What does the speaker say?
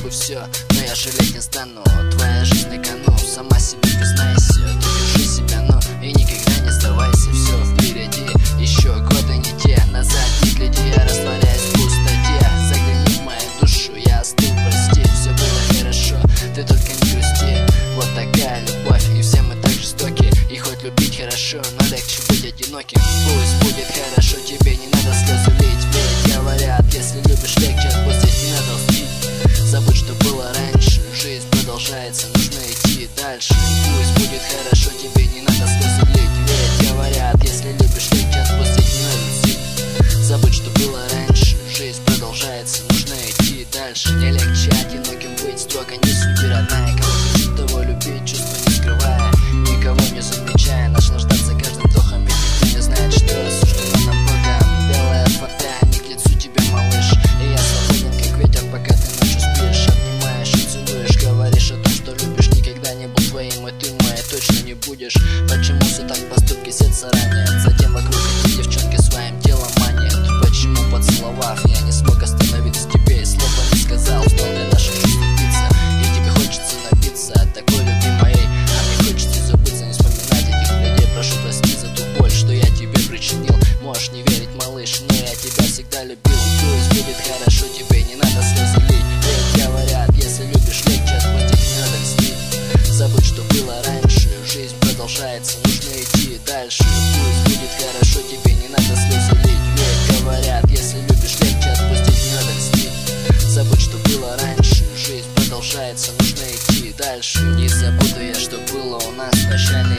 бы все, но я жалеть не стану. Твоя жизнь на кону, сама себе признайся. Ты держи себя, но и никогда не сдавайся. Все впереди, еще годы не те. Назад не гляди, я растворяюсь в пустоте. Загляни в мою душу, я остыл, прости. Все было хорошо, ты только не грусти. Вот такая любовь, и все мы так жестоки. И хоть любить хорошо, но легче быть одиноким. Пусть будет хорошо, тебе не надо слезы лить. Ведь говорят, если любишь, легче отпустить, не надо льстить. Забудь, что было раньше, жизнь продолжается, нужно идти дальше. Пусть будет хорошо, тебе не надо слезы лить. Ведь говорят, если любишь, легче отпустить, не надо льстить. Забудь, что было раньше, жизнь продолжается, нужно идти дальше. Не легче одиноким быть, строго не суди, родная. Кого хочет, того любить, чувства не скрывая, никого не замечая, наслаждаться каждым вдохом. Ведь никто не знает, что осуждено нам Богом. Белая фата не к лицу тебе, малыш, и я свободен, как ветер, пока ты ночью спишь. Обнимаешь и целуешь, говоришь о том, что любишь. Никогда не был твоим, и ты моей точно не будешь. Почему все так поступки сердца ранят? Затем вокруг эти девчонки своим телом манят. Почему, поцеловав, я не смог остановиться? Тебе и слова не сказал, что для наших чувств биться. И тебе хочется напиться от такой любви моей. А мне хочется забыться, не вспоминать этих людей. Прошу прости за ту боль, что я тебе причинил. Можешь не верить, малыш, но я тебя всегда любил. Пусть будет хорошо, тебе не надо слезы лить. Ведь говорят, если любишь, легче отпустить, не надо льстить. Забудь, что было раньше, жизнь продолжается, нужно идти дальше. Пусть будет хорошо, тебе не надо слезы лить. Ведь говорят, если любишь, легче отпустить, не надо льстить. Забудь, что было раньше, жизнь продолжается, нужно идти дальше. Не забуду я, что было у нас, прощальный